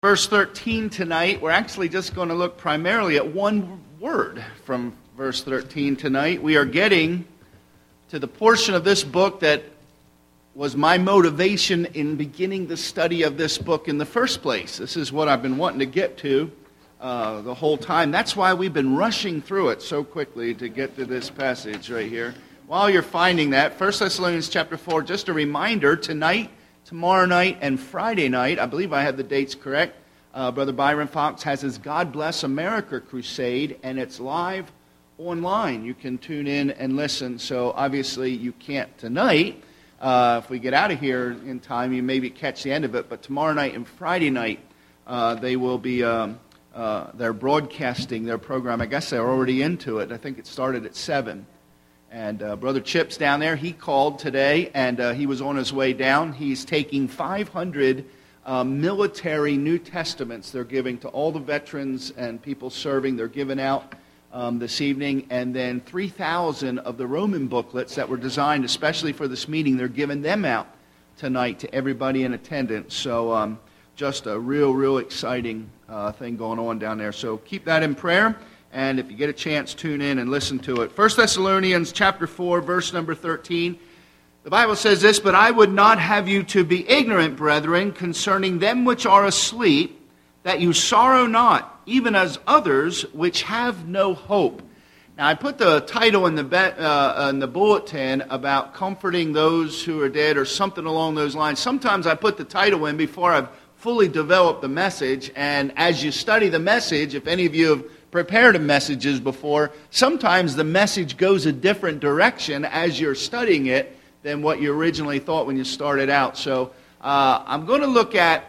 Verse 13 tonight, we're actually just going to look primarily at one word from verse 13 tonight. We are getting to the portion of this book that was my motivation in beginning the study of this book in the first place. This is what I've been wanting to get to the whole time. That's why we've been rushing through it so quickly to get to this passage right here. While you're finding that, 1 Thessalonians chapter 4, just a reminder, tonight, tomorrow night, and Friday night, I believe I have the dates correct, Brother Byron Fox has his God Bless America crusade, and it's live online. You can tune in and listen, so obviously you can't tonight. If we get out of here in time, you maybe catch the end of it, but tomorrow night and Friday night, they will be, they're broadcasting their program. I guess they're already into it. I think it started at 7. And Brother Chip's down there. He called today, and he was on his way down. He's taking 500 military New Testaments they're giving to all the veterans and people serving. They're giving out this evening. And then 3,000 of the Roman booklets that were designed especially for this meeting, they're giving them out tonight to everybody in attendance. So just a real exciting thing going on down there. So keep that in prayer. And if you get a chance, tune in and listen to it. 1 Thessalonians chapter 4, verse number 13. The Bible says this, "But I would not have you to be ignorant, brethren, concerning them which are asleep, that you sorrow not, even as others which have no hope." Now, I put the title in the bulletin about comforting those who are dead or something along those lines. Sometimes I put the title in before I've fully developed the message, and as you study the message, if any of you have prepared messages before, sometimes the message goes a different direction as you're studying it than what you originally thought when you started out. So I'm going to look at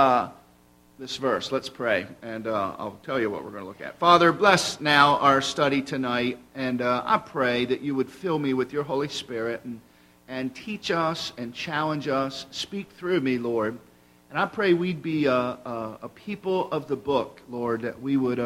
this verse. Let's pray, and I'll tell you what we're going to look at. Father, bless now our study tonight, and I pray that you would fill me with your Holy Spirit and teach us and challenge us. Speak through me, Lord. And I pray we'd be a people of the book, Lord, that we would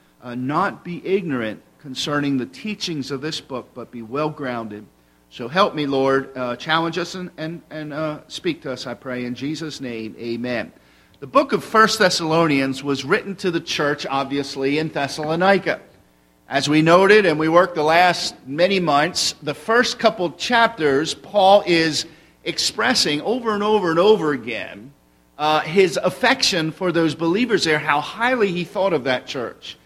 not be ignorant concerning the teachings of this book, but be well-grounded. So help me, Lord. Challenge us and speak to us, I pray. In Jesus' name, amen. The book of 1 Thessalonians was written to the church, obviously, in Thessalonica. As we noted, and we worked the last many months, the first couple chapters, Paul is expressing over and over and over again his affection for those believers there, how highly he thought of that church.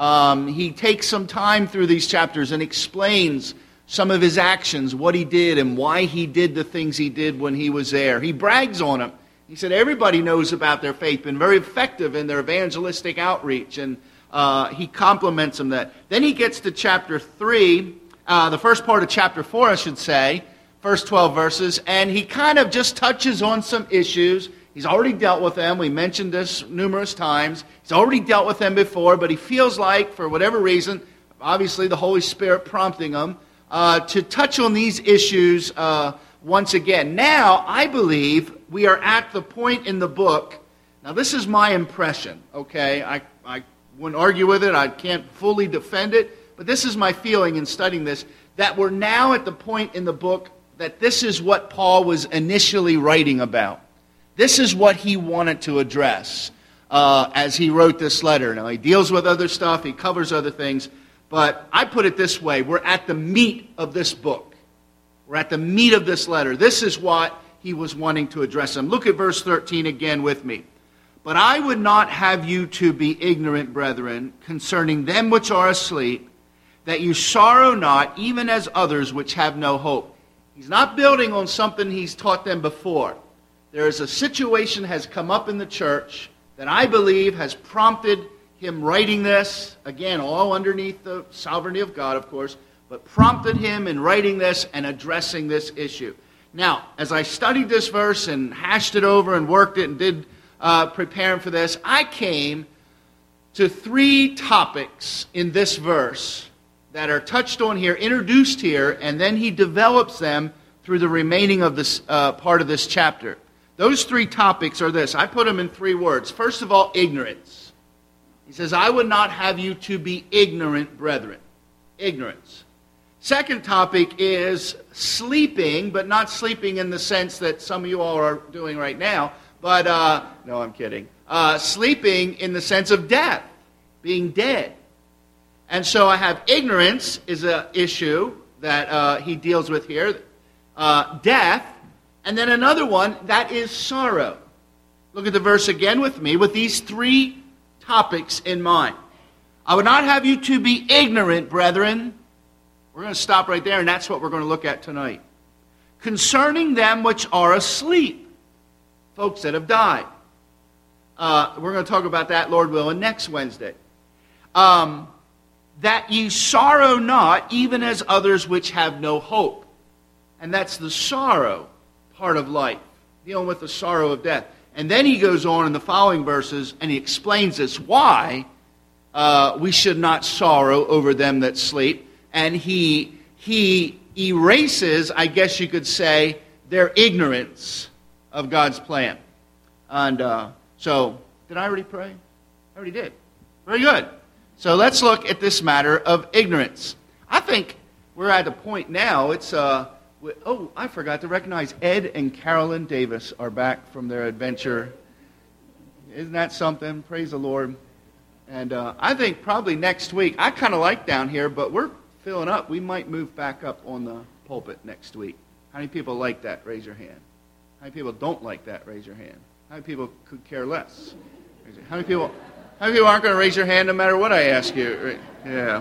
He takes some time through these chapters and explains some of his actions, what he did and why he did the things he did when he was there. He brags on them. He said everybody knows about their faith, been very effective in their evangelistic outreach, and he compliments them that. Then he gets to chapter 3, the first part of chapter 4, I should say, first 12 verses, and he kind of just touches on some issues. He's already dealt with them. We mentioned this numerous times. He's already dealt with them before, but he feels like, for whatever reason, obviously the Holy Spirit prompting him, to touch on these issues once again. Now, I believe we are at the point in the book. Now, this is my impression, okay? I wouldn't argue with it. I can't fully defend it. But this is my feeling in studying this, that we're now at the point in the book that this is what Paul was initially writing about. This is what he wanted to address as he wrote this letter. Now, he deals with other stuff, he covers other things, but I put it this way, we're at the meat of this book. We're at the meat of this letter. This is what he was wanting to address them. Look at verse 13 again with me. "But I would not have you to be ignorant, brethren, concerning them which are asleep, that you sorrow not, even as others which have no hope." He's not building on something he's taught them before. There is a situation has come up in the church that I believe has prompted him writing this, again, all underneath the sovereignty of God, of course, but prompted him in writing this and addressing this issue. Now, as I studied this verse and hashed it over and worked it and did preparing for this, I came to 3 topics in this verse that are touched on here, introduced here, and then he develops them through the remaining of this part of this chapter. Those 3 topics are this. I put them in 3 words. First of all, ignorance. He says, "I would not have you to be ignorant, brethren." Ignorance. Second topic is sleeping, but not sleeping in the sense that some of you all are doing right now. But, no, I'm kidding. Sleeping in the sense of death, being dead. And so I have ignorance is an issue that he deals with here. Death. And then another one, that is sorrow. Look at the verse again with me with these three topics in mind. I would not have you to be ignorant, brethren. We're going to stop right there, and that's what we're going to look at tonight. Concerning them which are asleep, folks that have died. We're going to talk about that, Lord willing, next Wednesday. That ye sorrow not, even as others which have no hope. And that's the sorrow part of life, dealing with the sorrow of death. And then he goes on in the following verses, and he explains us why we should not sorrow over them that sleep. And he erases, I guess you could say, their ignorance of God's plan. And so, did I already pray? I already did. Very good. So let's look at this matter of ignorance. I think we're at a point now, I forgot to recognize Ed and Carolyn Davis are back from their adventure. Isn't that something? Praise the Lord. And I think probably next week, I kind of like down here, but we're filling up. We might move back up on the pulpit next week. How many people like that? Raise your hand. How many people don't like that? Raise your hand. How many people could care less? How many people aren't going to raise your hand no matter what I ask you? Yeah.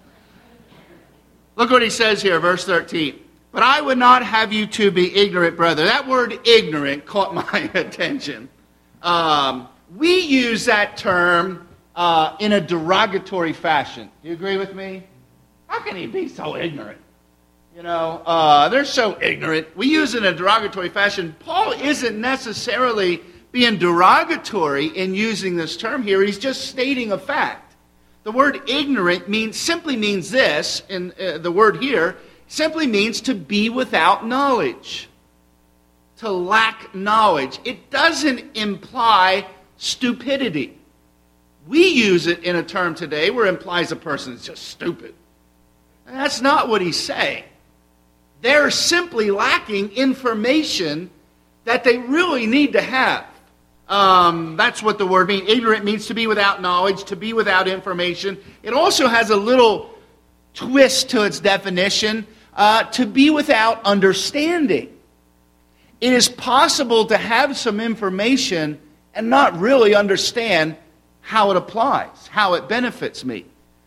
Look what he says here, verse 13. But I would not have you to be ignorant, brother. That word ignorant caught my attention. We use that term in a derogatory fashion. Do you agree with me? How can he be so ignorant? You know, they're so ignorant. We use it in a derogatory fashion. Paul isn't necessarily being derogatory in using this term here. He's just stating a fact. The word ignorant simply means this, and the word here simply means to be without knowledge, to lack knowledge. It doesn't imply stupidity. We use it in a term today where it implies a person is just stupid. And that's not what he's saying. They're simply lacking information that they really need to have. That's what the word means. Ignorant means to be without knowledge, to be without information. It also has a little twist to its definition, to be without understanding. It is possible to have some information and not really understand how it applies, how it benefits me.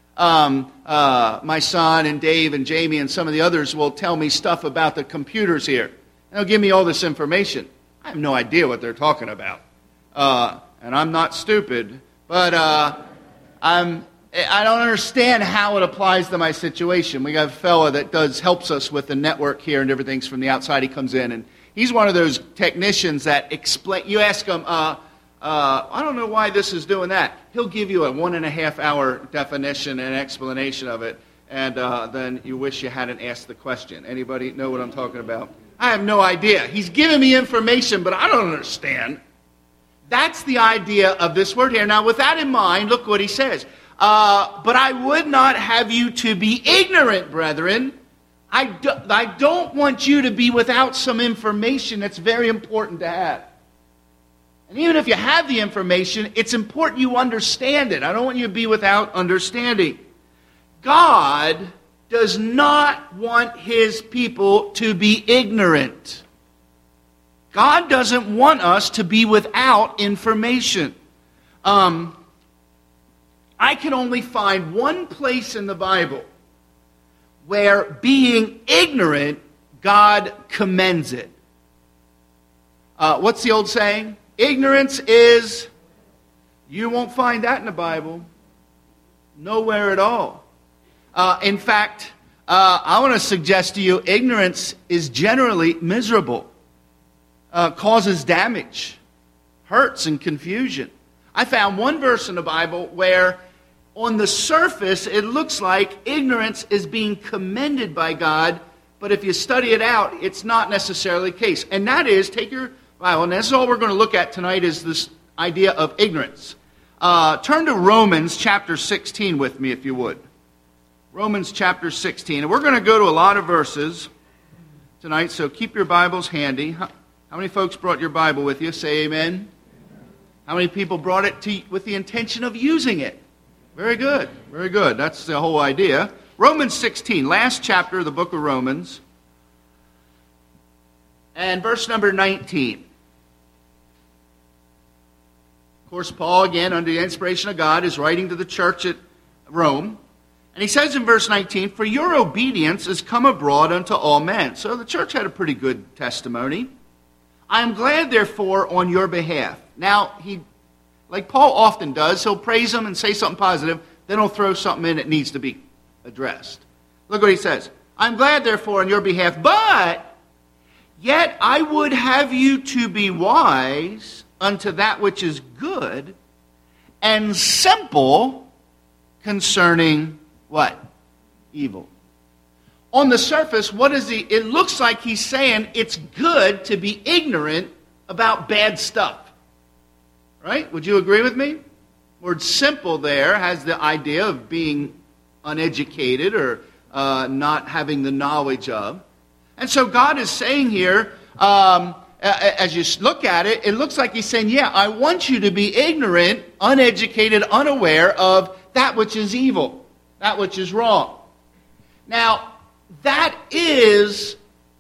My son and Dave and Jamie and some of the others will tell me stuff about the computers here. And they'll give me all this information. I have no idea what they're talking about. And I'm not stupid, but I don't understand how it applies to my situation. We got a fella that helps us with the network here and everything from the outside. He comes in, and he's one of those technicians that explain. You ask him, I don't know why this is doing that. He'll give you a 1.5 hour definition and explanation of it, and then you wish you hadn't asked the question. Anybody know what I'm talking about? I have no idea. He's giving me information, but I don't understand. That's the idea of this word here. Now, with that in mind, look what he says. But I would not have you to be ignorant, brethren. I don't want you to be without some information that's very important to have. And even if you have the information, it's important you understand it. I don't want you to be without understanding. God does not want His people to be ignorant. God doesn't want us to be without information. I can only find one place in the Bible where being ignorant, God commends it. What's the old saying? Ignorance is, you won't find that in the Bible. Nowhere at all. In fact, I want to suggest to you, ignorance is generally miserable. Causes damage, hurts, and confusion. I found one verse in the Bible where on the surface it looks like ignorance is being commended by God, but if you study it out, it's not necessarily the case. And that is, take your Bible, and that's all we're going to look at tonight is this idea of ignorance. Turn to Romans chapter 16 with me, if you would. Romans chapter 16. And we're going to go to a lot of verses tonight, so keep your Bibles handy. How many folks brought your Bible with you? Say amen. How many people brought it with the intention of using it? Very good. Very good. That's the whole idea. Romans 16, last chapter of the book of Romans. And verse number 19. Of course, Paul, again, under the inspiration of God, is writing to the church at Rome. And he says in verse 19, "For your obedience is come abroad unto all men." So the church had a pretty good testimony. "I am glad, therefore, on your behalf." Now, like Paul often does, he'll praise them and say something positive, then he'll throw something in that needs to be addressed. Look what he says. "I'm glad, therefore, on your behalf, but yet I would have you to be wise unto that which is good, and simple concerning" what? Evil. On the surface, it looks like he's saying it's good to be ignorant about bad stuff. Right? Would you agree with me? Word simple there has the idea of being uneducated or not having the knowledge of. And so God is saying here, as you look at it, it looks like he's saying, yeah, I want you to be ignorant, uneducated, unaware of that which is evil, that which is wrong. Now, that is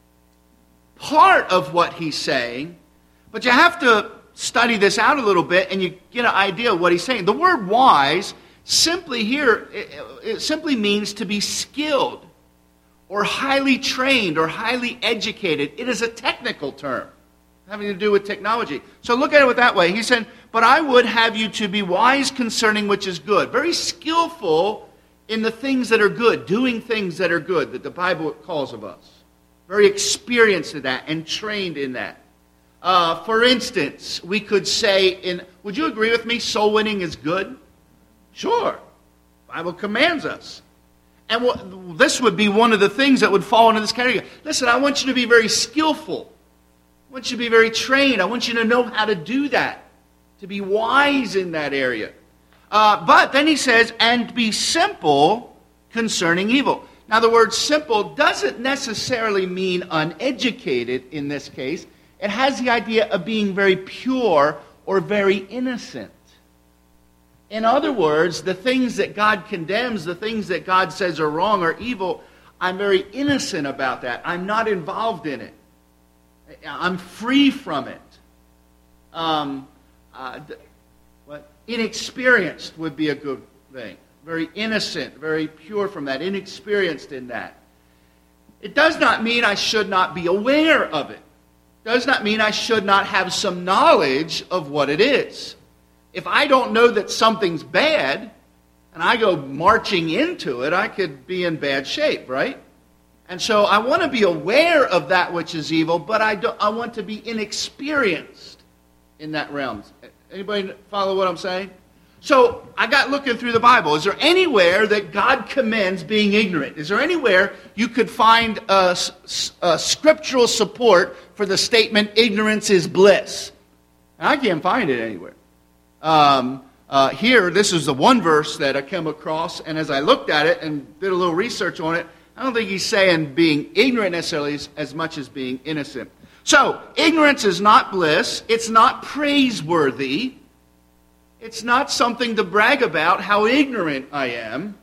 part of what he's saying, but you have to study this out a little bit and you get an idea of what he's saying. The word wise simply here, it simply means to be skilled or highly trained or highly educated. It is a technical term having to do with technology. So look at it that way. He said, "But I would have you to be wise concerning which is good." Very skillful in the things that are good, doing things that are good, that the Bible calls of us. Very experienced in that and trained in that. For instance, we could say, would you agree with me, soul winning is good? Sure. The Bible commands us. And this would be one of the things that would fall into this category. Listen, I want you to be very skillful. I want you to be very trained. I want you to know how to do that, to be wise in that area. But then he says, "and be simple concerning evil." Now the word simple doesn't necessarily mean uneducated in this case. It has the idea of being very pure or very innocent. In other words, the things that God condemns, the things that God says are wrong or evil, I'm very innocent about that. I'm not involved in it. I'm free from it. Inexperienced would be a good thing. Very innocent, very pure from that, inexperienced in that. It does not mean I should not be aware of it. Does not mean I should not have some knowledge of what it is. If I don't know that something's bad, and I go marching into it, I could be in bad shape, right? And so I want to be aware of that which is evil, but I want to be inexperienced in that realm. Anybody follow what I'm saying? So I got looking through the Bible. Is there anywhere that God commends being ignorant? Is there anywhere you could find scriptural support for the statement, ignorance is bliss? And I can't find it anywhere. Here, this is the one verse that I came across, and as I looked at it and did a little research on it, I don't think he's saying being ignorant necessarily as much as being innocent. So, ignorance is not bliss. It's not praiseworthy. It's not something to brag about how ignorant I am.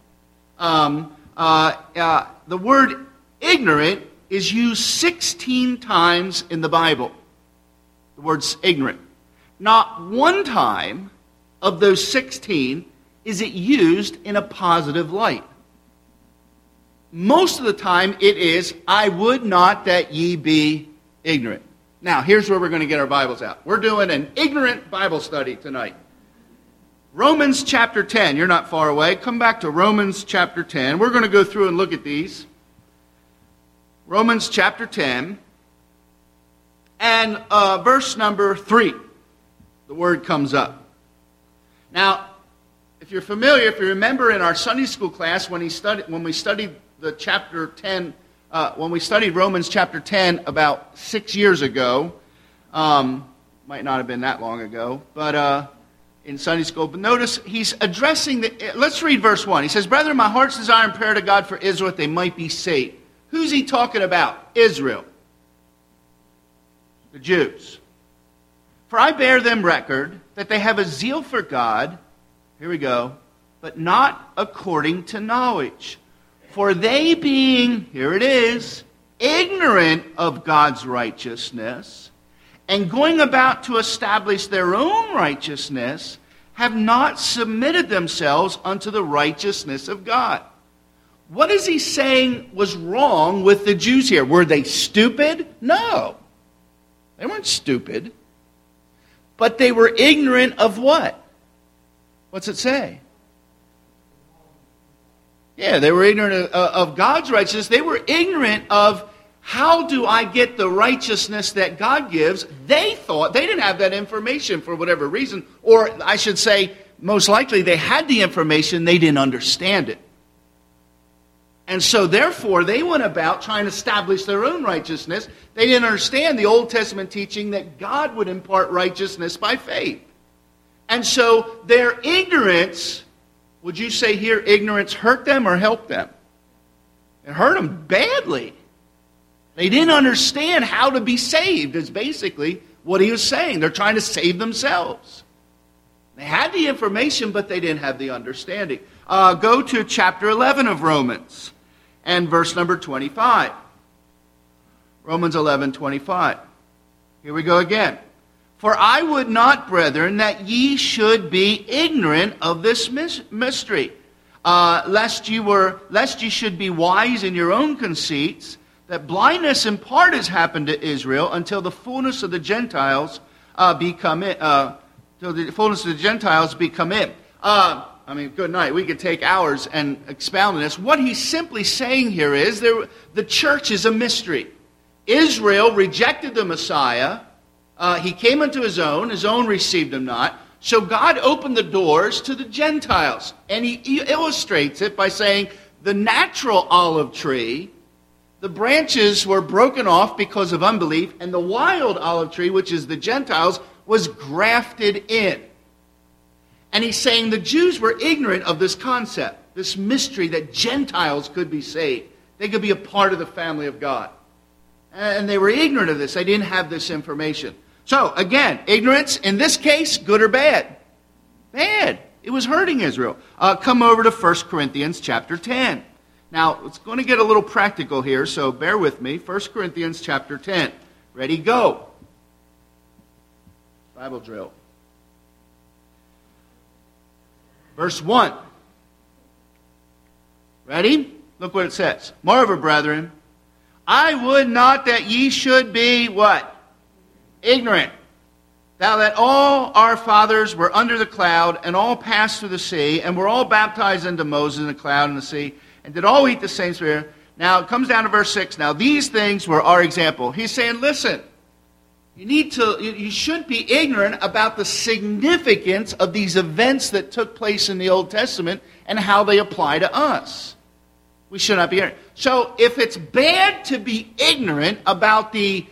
The word ignorant is used 16 times in the Bible. The word's ignorant. Not one time of those 16 is it used in a positive light. Most of the time it is, "I would not that ye be ignorant." Now, here's where we're going to get our Bibles out. We're doing an ignorant Bible study tonight. Romans chapter 10. You're not far away. Come back to Romans chapter 10. We're going to go through and look at these. Romans chapter 10. And verse number 3. The word comes up. Now, if you're familiar, if you remember in our Sunday school class when we studied the chapter 10, when we studied Romans chapter 10 about 6 years ago, might not have been that long ago, but in Sunday school. But notice he's addressing let's read verse 1. He says, "Brethren, my heart's desire and prayer to God for Israel that they might be saved." Who's he talking about? Israel. The Jews. For I bear them record that they have a zeal for God, here we go, but not according to knowledge. For they being, here it is, ignorant of God's righteousness, and going about to establish their own righteousness, have not submitted themselves unto the righteousness of God. What is he saying was wrong with the Jews here? Were they stupid? No. They weren't stupid. But they were ignorant of what? What's it say? Yeah, they were ignorant of God's righteousness. They were ignorant of how do I get the righteousness that God gives. They thought, they didn't have that information for whatever reason. Or I should say, most likely they had the information, they didn't understand it. And so therefore, they went about trying to establish their own righteousness. They didn't understand the Old Testament teaching that God would impart righteousness by faith. And so their ignorance, would you say here ignorance hurt them or helped them? It hurt them badly. They didn't understand how to be saved, is basically what he was saying. They're trying to save themselves. They had the information, but they didn't have the understanding. Go to chapter 11 of Romans and verse number 25. Romans 11:25. Here we go again. For I would not, brethren, that ye should be ignorant of this mystery, lest ye should be wise in your own conceits, that blindness in part has happened to Israel until the fullness of the Gentiles become in. Till the fullness of the Gentiles become in. Good night. We could take hours and expound on this. What he's simply saying here is the church is a mystery. Israel rejected the Messiah. He came unto his own received him not. So God opened the doors to the Gentiles. And he illustrates it by saying the natural olive tree, the branches were broken off because of unbelief, and the wild olive tree, which is the Gentiles, was grafted in. And he's saying the Jews were ignorant of this concept, this mystery that Gentiles could be saved. They could be a part of the family of God. And they were ignorant of this. They didn't have this information. So, again, ignorance, in this case, good or bad? Bad. It was hurting Israel. Come over to 1 Corinthians chapter 10. Now, it's going to get a little practical here, so bear with me. 1 Corinthians chapter 10. Ready, go. Bible drill. Verse 1. Ready? Look what it says. Moreover, brethren, I would not that ye should be what? Ignorant. Now that all our fathers were under the cloud, and all passed through the sea, and were all baptized into Moses in the cloud and the sea, and did all eat the same spirit. Now it comes down to verse 6. Now these things were our example. He's saying, listen, you should be ignorant about the significance of these events that took place in the Old Testament and how they apply to us. We should not be ignorant. So if it's bad to be ignorant about the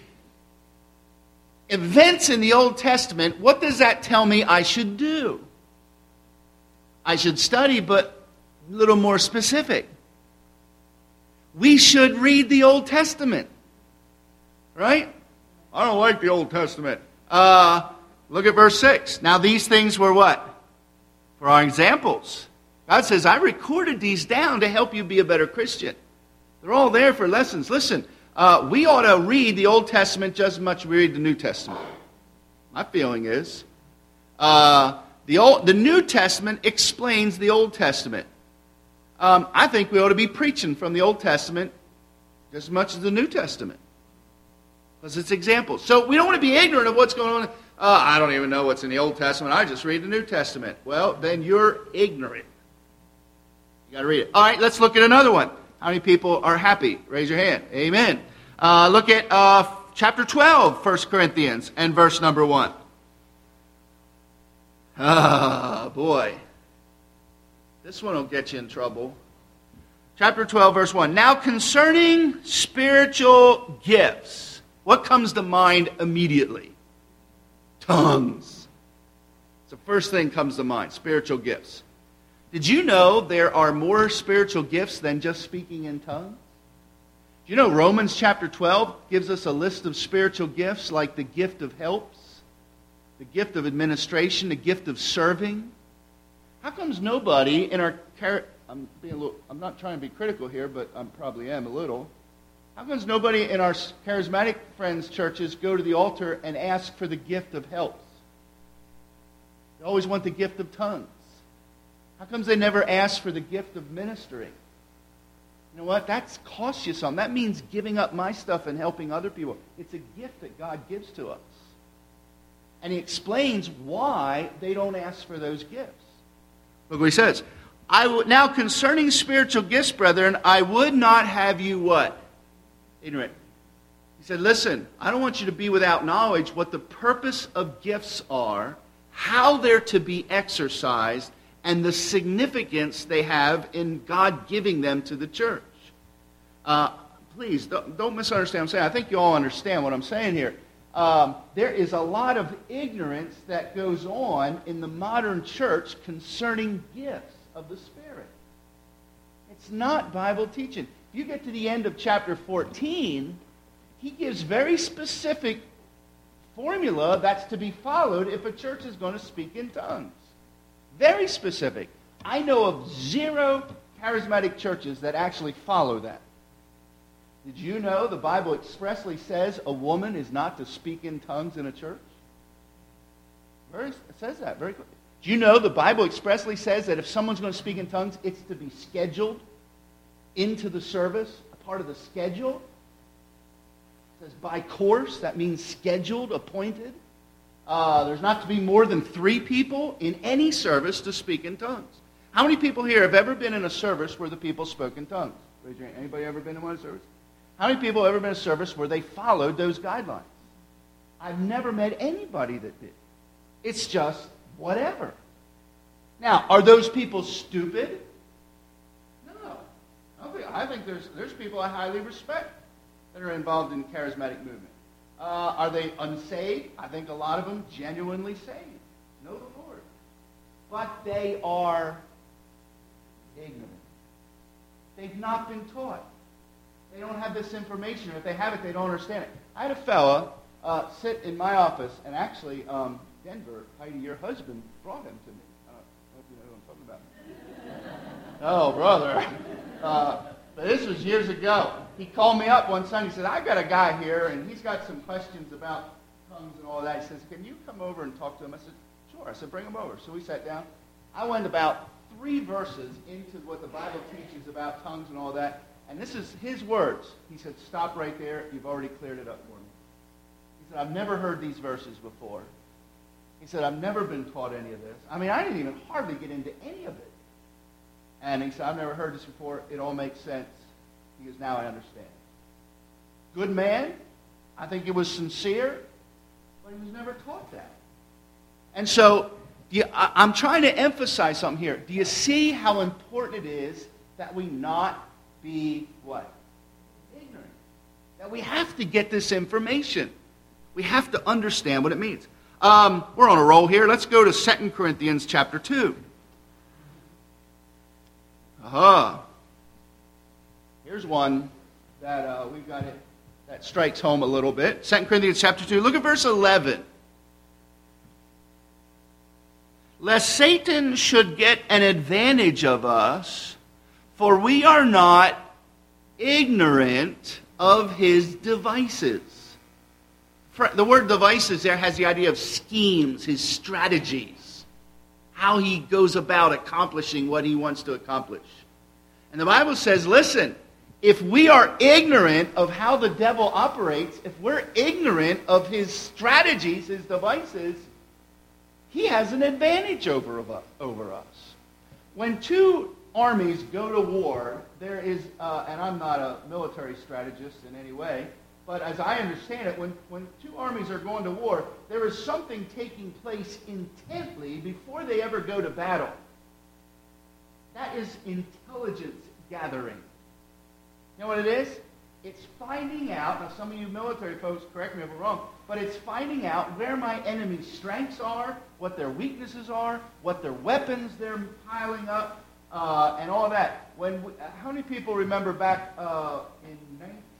events in the Old Testament, what does that tell me I should do? I should study, but a little more specific. We should read the Old Testament. Right? I don't like the Old Testament. Look at verse 6. Now these things were what? For our examples. God says, I recorded these down to help you be a better Christian. They're all there for lessons. Listen, we ought to read the Old Testament just as much as we read the New Testament. My feeling is, the New Testament explains the Old Testament. I think we ought to be preaching from the Old Testament just as much as the New Testament. Because it's examples. So we don't want to be ignorant of what's going on. I don't even know what's in the Old Testament. I just read the New Testament. Well, then you're ignorant. You got to read it. All right, let's look at another one. How many people are happy? Raise your hand. Amen. Look at chapter 12, 1 Corinthians, and verse number 1. Ah, boy. This one will get you in trouble. Chapter 12, verse 1. Now concerning spiritual gifts, what comes to mind immediately? Tongues. It's the first thing comes to mind, spiritual gifts. Did you know there are more spiritual gifts than just speaking in tongues? Do you know Romans chapter 12 gives us a list of spiritual gifts like the gift of helps, the gift of administration, the gift of serving. How comes nobody in our I'm not trying to be critical here, but I probably am a little. How comes nobody in our charismatic friends' churches go to the altar and ask for the gift of helps? They always want the gift of tongues. How comes they never ask for the gift of ministering? You know what? That costs you something. That means giving up my stuff and helping other people. It's a gift that God gives to us. And he explains why they don't ask for those gifts. Look what he says. Now concerning spiritual gifts, brethren, I would not have you what? Ignorant. He said, listen, I don't want you to be without knowledge what the purpose of gifts are, how they're to be exercised, and the significance they have in God giving them to the church. Please, don't misunderstand what I'm saying. I think you all understand what I'm saying here. There is a lot of ignorance that goes on in the modern church concerning gifts of the Spirit. It's not Bible teaching. If you get to the end of chapter 14, he gives very specific formula that's to be followed if a church is going to speak in tongues. Very specific. I know of 0 charismatic churches that actually follow that. Did you know the Bible expressly says a woman is not to speak in tongues in a church? It says that very clearly. Do you know the Bible expressly says that if someone's going to speak in tongues, it's to be scheduled into the service, a part of the schedule? It says by course, that means scheduled, appointed. There's not to be more than 3 people in any service to speak in tongues. How many people here have ever been in a service where the people spoke in tongues? Raise your hand. Anybody ever been in one of the services? How many people have ever been in a service where they followed those guidelines? I've never met anybody that did. It's just whatever. Now, are those people stupid? No. I think there's people I highly respect that are involved in charismatic movement. Are they unsaved? I think a lot of them genuinely saved. Know the Lord. But they are ignorant. They've not been taught. They don't have this information. If they have it, they don't understand it. I had a fella sit in my office, and actually, Denver, Heidi, your husband, brought him to me. I hope you know what I'm talking about. Oh, brother. But this was years ago. He called me up one Sunday. He said, I've got a guy here, and he's got some questions about tongues and all that. He says, can you come over and talk to him? I said, sure. I said, bring him over. So we sat down. I went about 3 verses into what the Bible teaches about tongues and all that. And this is his words. He said, stop right there. You've already cleared it up for me. He said, I've never heard these verses before. He said, I've never been taught any of this. I mean, I didn't even hardly get into any of it. And he said, I've never heard this before. It all makes sense. Because now I understand. Good man. I think it was sincere. But he was never taught that. And so, I'm trying to emphasize something here. Do you see how important it is that we not be what? Ignorant. That we have to get this information. We have to understand what it means. We're on a roll here. Let's go to 2 Corinthians chapter 2. Here's one that we've got it that strikes home a little bit. 2 Corinthians chapter 2. Look at verse 11. Lest Satan should get an advantage of us, for we are not ignorant of his devices. The word devices there has the idea of schemes, his strategies, how he goes about accomplishing what he wants to accomplish. And the Bible says, listen, if we are ignorant of how the devil operates, if we're ignorant of his strategies, his devices, he has an advantage over us. When 2 armies go to war, there is, and I'm not a military strategist in any way, but as I understand it, when 2 armies are going to war, there is something taking place intently before they ever go to battle. That is intelligence gathering. You know what it is? It's finding out, now some of you military folks, correct me if I'm wrong, but it's finding out where my enemy's strengths are, what their weaknesses are, what their weapons they're piling up, and all that. How many people remember back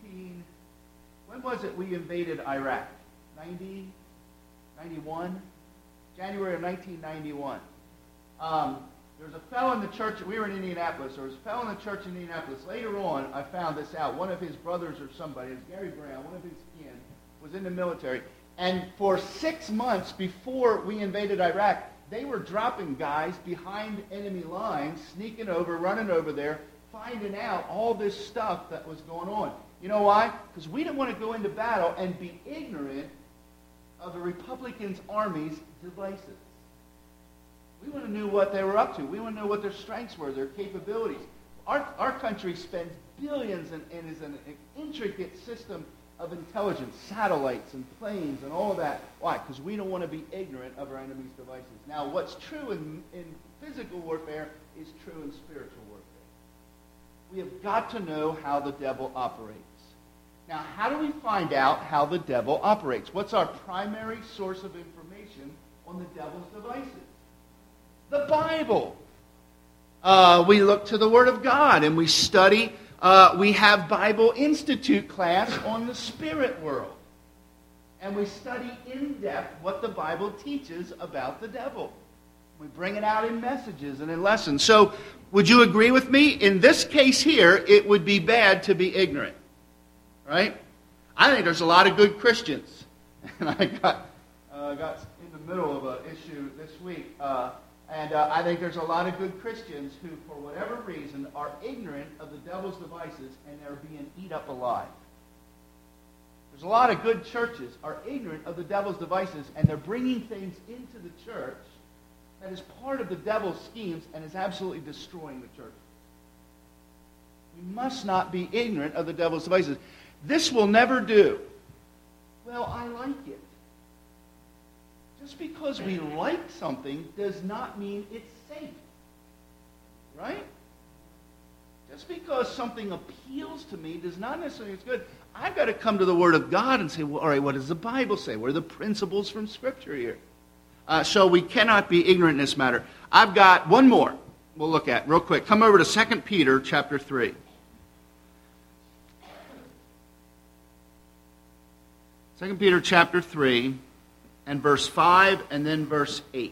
when was it we invaded Iraq? 90? 91? January of 1991. There was a fellow in the church, we were in Indianapolis, there was a fellow in the church in Indianapolis. Later on, I found this out. One of his brothers or somebody, it's Gary Brown, one of his kin, was in the military. And for 6 months before we invaded Iraq, they were dropping guys behind enemy lines, sneaking over, running over there, finding out all this stuff that was going on. You know why? Because we didn't want to go into battle and be ignorant of the Republicans' army's devices. We want to know what they were up to. We want to know what their strengths were, their capabilities. Our country spends billions and is an intricate system of intelligence, satellites and planes and all of that. Why? Because we don't want to be ignorant of our enemy's devices. Now, what's true in physical warfare is true in spiritual warfare. We have got to know how the devil operates. Now, how do we find out how the devil operates? What's our primary source of information on the devil's devices? The Bible. We look to the Word of God and we study. We have Bible Institute class on the spirit world. And we study in depth what the Bible teaches about the devil. We bring it out in messages and in lessons. So, would you agree with me? In this case here, it would be bad to be ignorant. Right? I think there's a lot of good Christians. And I got in the middle of an issue this week. And I think there's a lot of good Christians who, for whatever reason, are ignorant of the devil's devices and they're being eat up alive. There's a lot of good churches are ignorant of the devil's devices and they're bringing things into the church that is part of the devil's schemes and is absolutely destroying the church. We must not be ignorant of the devil's devices. This will never do. Well, I like it. Just because we like something does not mean it's safe. Right? Just because something appeals to me does not necessarily mean it's good. I've got to come to the Word of God and say, well, all right, what does the Bible say? What are the principles from Scripture here? So we cannot be ignorant in this matter. I've got one more we'll look at real quick. Come over to 2 Peter chapter 3. 2 Peter chapter 3 and verse 5 and then verse 8.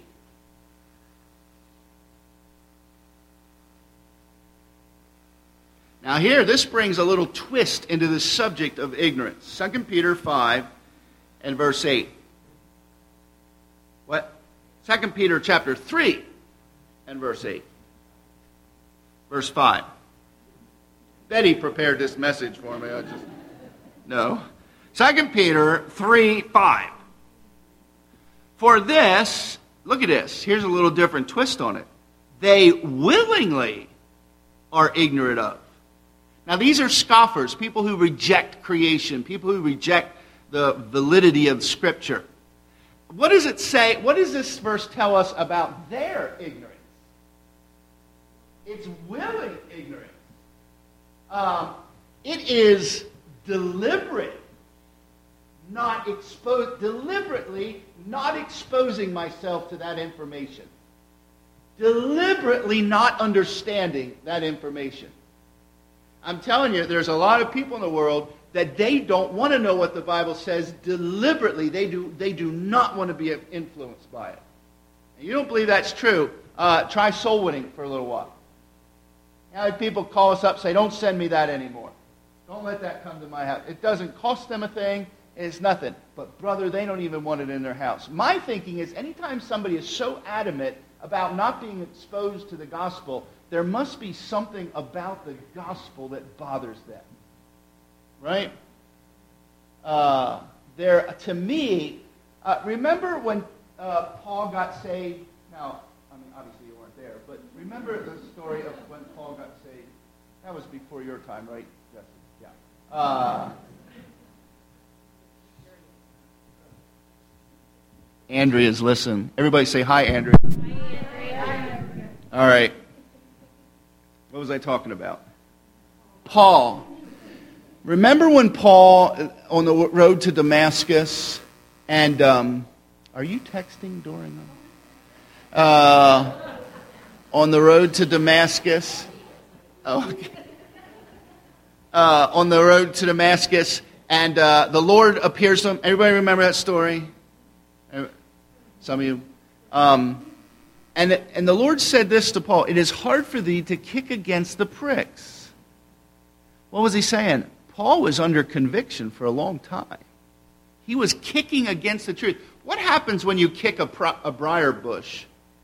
Now here, this brings a little twist into the subject of ignorance. 2 Peter 5 and verse 8. What? 2 Peter chapter 3 and verse 8. Verse 5. Betty prepared this message for me. No. 2 Peter 3, 5. For this, look at this. Here's a little different twist on it. They willingly are ignorant of. Now these are scoffers, people who reject creation, people who reject the validity of Scripture. What does it say? What does this verse tell us about their ignorance? It's willing ignorance. It is deliberate. Deliberately not exposing myself to that information. Deliberately not understanding that information. I'm telling you, there's a lot of people in the world that they don't want to know what the Bible says deliberately. They do not want to be influenced by it. And you don't believe that's true, try soul winning for a little while. Now people call us up and say, don't send me that anymore. Don't let that come to my house. It doesn't cost them a thing. It's nothing. But brother, they don't even want it in their house. My thinking is anytime somebody is so adamant about not being exposed to the gospel, there must be something about the gospel that bothers them. Right? To me, remember when Paul got saved? Now, I mean, obviously you weren't there, but remember the story of when Paul got saved? That was before your time, right, Jesse? Yeah. Andrea's listening. Everybody say hi, Andrea. Hi. All right. What was I talking about? Paul. Remember when Paul, on the road to Damascus, and are you texting during on the road to Damascus? Oh, okay. On the road to Damascus, and the Lord appears to him. Everybody remember that story? Some of you. And the Lord said this to Paul, "It is hard for thee to kick against the pricks." What was he saying? Paul was under conviction for a long time. He was kicking against the truth. What happens when you kick a briar bush?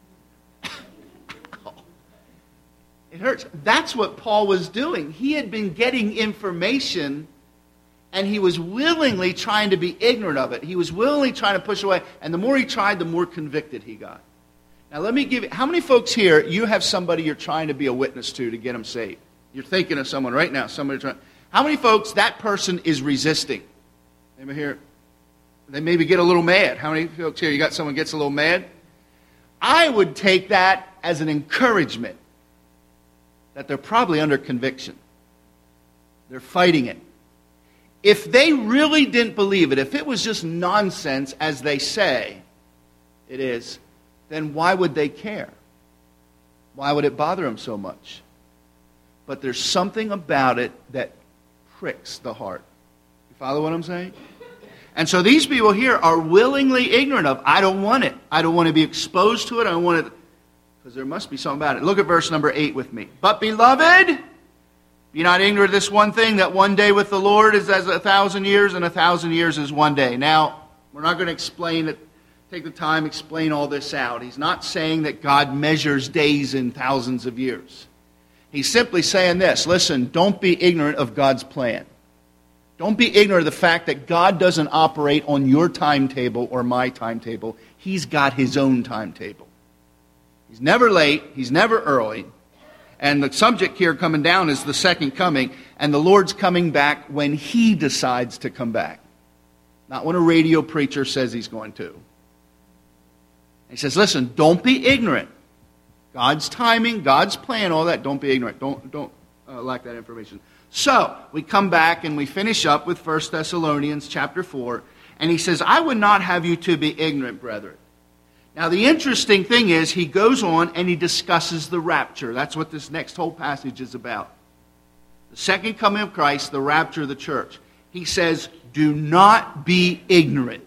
It hurts. That's what Paul was doing. He had been getting information, and he was willingly trying to be ignorant of it. He was willingly trying to push away, and the more he tried, the more convicted he got. Now let me give you, how many folks here, you have somebody you're trying to be a witness to get them saved? You're thinking of someone right now, somebody trying. How many folks that person is resisting? Anybody here? They maybe get a little mad. How many folks here, you got someone gets a little mad? I would take that as an encouragement that they're probably under conviction. They're fighting it. If they really didn't believe it, if it was just nonsense, as they say it is, then why would they care? Why would it bother them so much? But there's something about it that pricks the heart. You follow what I'm saying? And so these people here are willingly ignorant of, I don't want it. I don't want to be exposed to it. I don't want it. Because there must be something about it. Look at verse number 8 with me. "But beloved, be not ignorant of this one thing, that one day with the Lord is as 1,000 years, and 1,000 years is one day." Now, we're not going to explain it, take the time, explain all this out. He's not saying that God measures days in thousands of years. He's simply saying this, listen, don't be ignorant of God's plan. Don't be ignorant of the fact that God doesn't operate on your timetable or my timetable. He's got His own timetable. He's never late. He's never early. And the subject here coming down is the second coming. And the Lord's coming back when He decides to come back. Not when a radio preacher says He's going to. He says, listen, don't be ignorant. God's timing, God's plan, all that, don't be ignorant. Don't lack that information. So, we come back and we finish up with 1 Thessalonians chapter 4. And he says, "I would not have you to be ignorant, brethren." Now, the interesting thing is, he goes on and he discusses the rapture. That's what this next whole passage is about. The second coming of Christ, the rapture of the church. He says, do not be ignorant.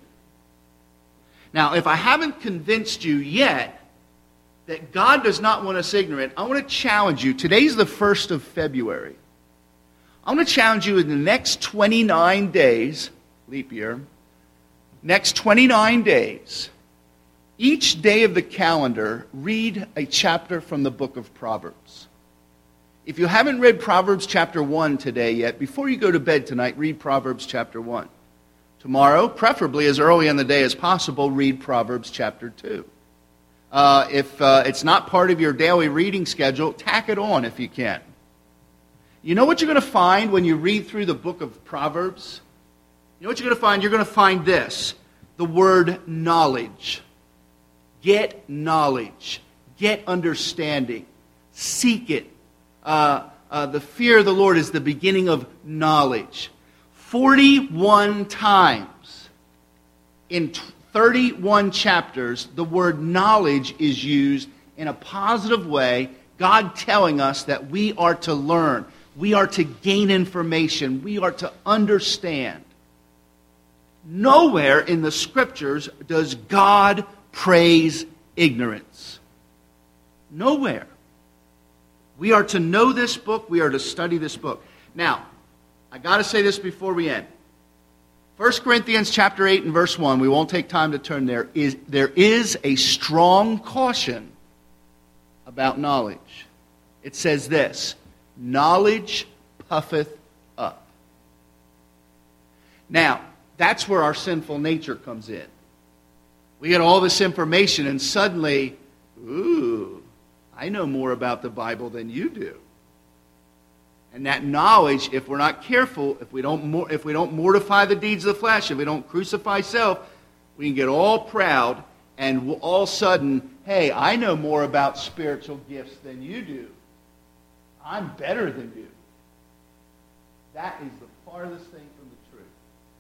Now, if I haven't convinced you yet that God does not want us ignorant, I want to challenge you. Today's the 1st of February. I want to challenge you in the next 29 days, leap year, next 29 days, each day of the calendar, read a chapter from the book of Proverbs. If you haven't read Proverbs chapter 1 today yet, before you go to bed tonight, read Proverbs chapter 1. Tomorrow, preferably as early in the day as possible, read Proverbs chapter 2. If it's not part of your daily reading schedule, tack it on if you can. You know what you're going to find when you read through the book of Proverbs? You know what you're going to find? You're going to find this, the word knowledge. Get knowledge. Get understanding. Seek it. The fear of the Lord is the beginning of knowledge. 41 times in 31 chapters, the word knowledge is used in a positive way, God telling us that we are to learn. We are to gain information. We are to understand. Nowhere in the Scriptures does God praise ignorance. Nowhere. We are to know this book. We are to study this book. Now, I got to say this before we end. 1 Corinthians chapter 8 and verse 1, we won't take time to turn there, there is a strong caution about knowledge. It says this, knowledge puffeth up. Now, that's where our sinful nature comes in. We get all this information and suddenly, ooh, I know more about the Bible than you do. And that knowledge, if we're not careful, if we don't mortify the deeds of the flesh, if we don't crucify self, we can get all proud and all of a sudden, hey, I know more about spiritual gifts than you do. I'm better than you. That is the farthest thing from the truth.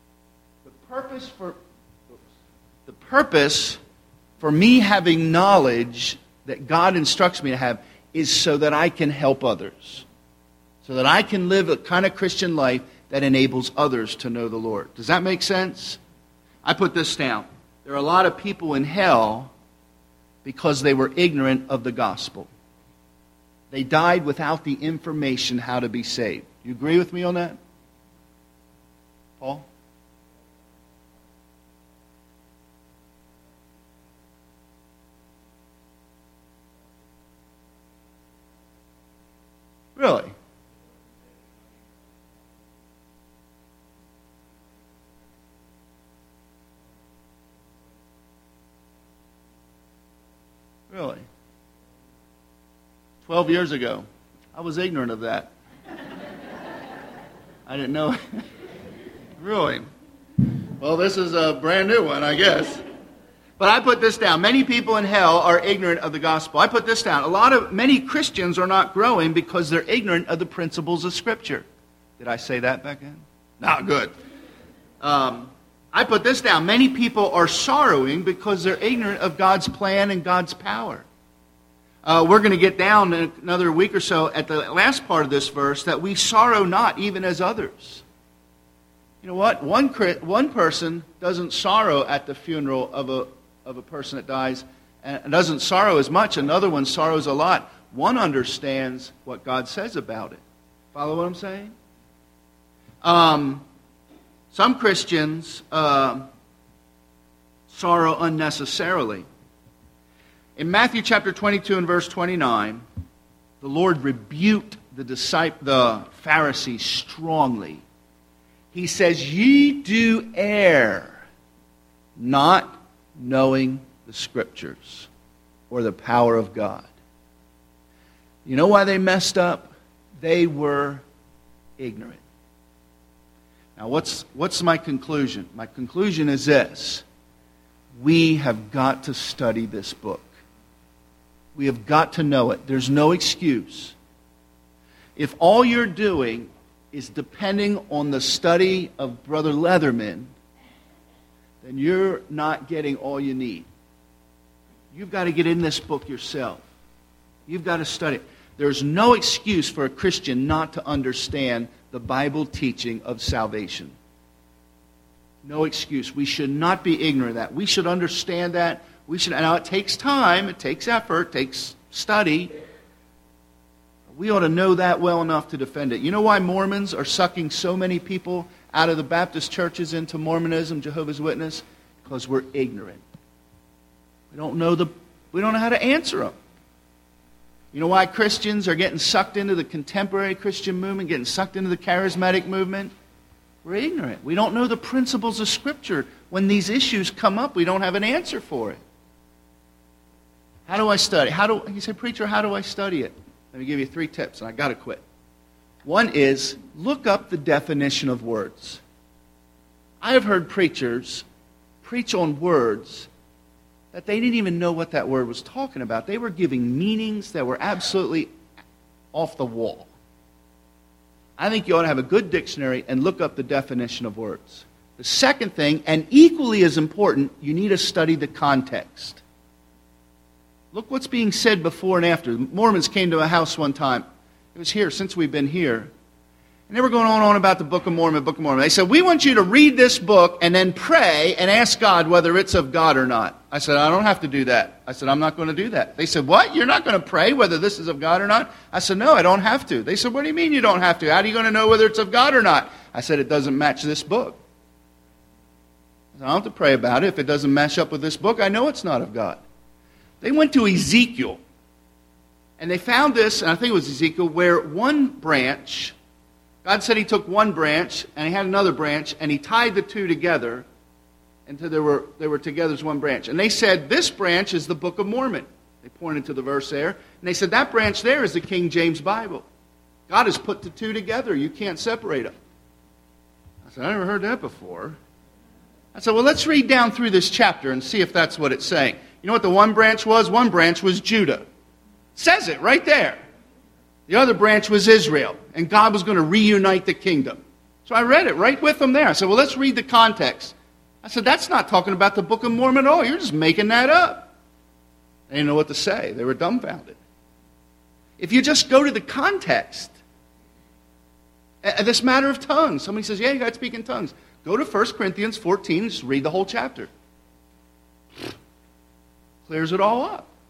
The purpose for me having knowledge that God instructs me to have is so that I can help others. So that I can live a kind of Christian life that enables others to know the Lord. Does that make sense? I put this down. There are a lot of people in hell because they were ignorant of the gospel. They died without the information how to be saved. You agree with me on that? Paul? Really? Really? 12 years ago, I was ignorant of that. I didn't know. Really? Well, this is a brand new one, I guess. But I put this down. Many people in hell are ignorant of the gospel. I put this down. Many Christians are not growing because they're ignorant of the principles of Scripture. Did I say that back then? No, good. I put this down. Many people are sorrowing because they're ignorant of God's plan and God's power. We're going to get down in another week or so at the last part of this verse that we sorrow not even as others. You know what? One person doesn't sorrow at the funeral of a person that dies and doesn't sorrow as much. Another one sorrows a lot. One understands what God says about it. Follow what I'm saying? Some Christians sorrow unnecessarily. In Matthew chapter 22 and verse 29, the Lord rebuked the Pharisees strongly. He says, "Ye do err, not knowing the Scriptures or the power of God." You know why they messed up? They were ignorant. Now, what's my conclusion? My conclusion is this. We have got to study this book. We have got to know it. There's no excuse. If all you're doing is depending on the study of Brother Leatherman, then you're not getting all you need. You've got to get in this book yourself. You've got to study it. There's no excuse for a Christian not to understand the Bible teaching of salvation. No excuse. We should not be ignorant of that. We should understand that. Now, it takes time, it takes effort, it takes study. We ought to know that well enough to defend it. You know why Mormons are sucking so many people out of the Baptist churches into Mormonism, Jehovah's Witness? Because we're ignorant. We don't know how to answer them. You know why Christians are getting sucked into the contemporary Christian movement, getting sucked into the charismatic movement? We're ignorant. We don't know the principles of Scripture. When these issues come up, we don't have an answer for it. How do I study? You say, "Preacher, how do I study it?" Let me give you 3 tips, and I got to quit. One is, look up the definition of words. I have heard preachers preach on words that they didn't even know what that word was talking about. They were giving meanings that were absolutely off the wall. I think you ought to have a good dictionary and look up the definition of words. The second thing, and equally as important, you need to study the context. Look what's being said before and after. The Mormons came to a house one time. It was here since we've been here. And they were going on about the Book of Mormon, Book of Mormon. They said, "We want you to read this book and then pray and ask God whether it's of God or not." I said, "I don't have to do that." I said, "I'm not going to do that." They said, "What? You're not going to pray whether this is of God or not?" I said, "No, I don't have to." They said, "What do you mean you don't have to? How are you going to know whether it's of God or not?" I said, "It doesn't match this book." I said, "I don't have to pray about it. If it doesn't match up with this book, I know it's not of God." They went to Ezekiel, and they found this, and I think it was Ezekiel, where one branch, God said He took one branch, and He had another branch, and He tied the two together until they were together as one branch. And they said, "This branch is the Book of Mormon." They pointed to the verse there, and they said, "That branch there is the King James Bible. God has put the two together. You can't separate them." I said, "I never heard that before." I said, "Well, let's read down through this chapter and see if that's what it's saying." You know what the one branch was? One branch was Judah. It says it right there. The other branch was Israel, and God was going to reunite the kingdom. So I read it right with them there. I said, "Well, let's read the context." I said, "That's not talking about the Book of Mormon at all. You're just making that up." They didn't know what to say. They were dumbfounded. If you just go to the context, this matter of tongues, somebody says, "Yeah, you got to speak in tongues." Go to 1 Corinthians 14 and just read the whole chapter. Clears it all up.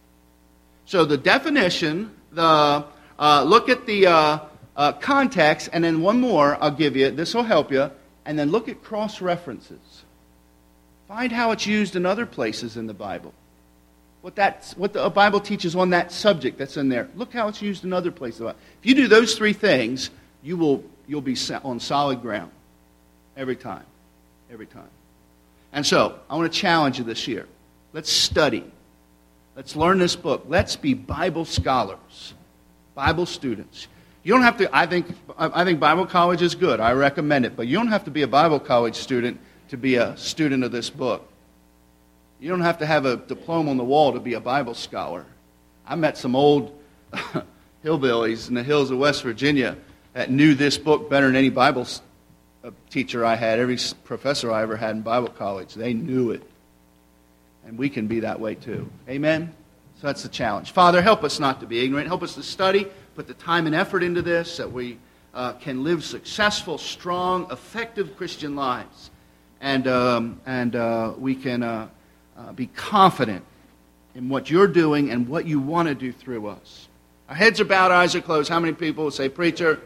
So the definition, look at the context, and then one more I'll give you. This will help you. And then look at cross-references. Find how it's used in other places in the Bible. What the Bible teaches on that subject that's in there. Look how it's used in other places. If you do those three things, you'll be on solid ground every time. Every time. And so, I want to challenge you this year. Let's study. Let's learn this book. Let's be Bible scholars, Bible students. You don't have to, I think Bible college is good. I recommend it. But you don't have to be a Bible college student to be a student of this book. You don't have to have a diploma on the wall to be a Bible scholar. I met some old hillbillies in the hills of West Virginia that knew this book better than any Bible teacher I had, every professor I ever had in Bible college. They knew it. And we can be that way too. Amen? So that's the challenge. Father, help us not to be ignorant. Help us to study, put the time and effort into this, that we can live successful, strong, effective Christian lives. And we can be confident in what you're doing and what you want to do through us. Our heads are bowed, eyes are closed. How many people say, Preacher,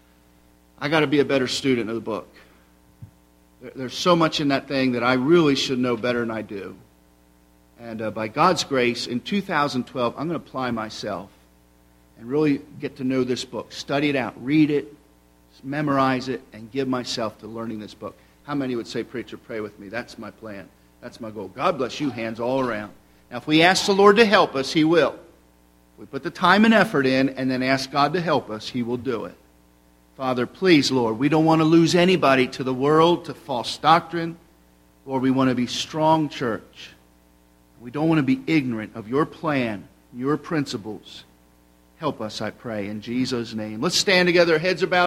I got to be a better student of the book. There's so much in that thing that I really should know better than I do. And by God's grace, in 2012, I'm going to apply myself and really get to know this book. Study it out, read it, memorize it, and give myself to learning this book. How many would say, Preacher, pray with me? That's my plan. That's my goal. God bless you, hands all around. Now, if we ask the Lord to help us, He will. If we put the time and effort in and then ask God to help us, He will do it. Father, please, Lord, we don't want to lose anybody to the world, to false doctrine. Lord, we want to be strong church. We don't want to be ignorant of your plan, your principles. Help us, I pray, in Jesus' name. Let's stand together, heads are bowed.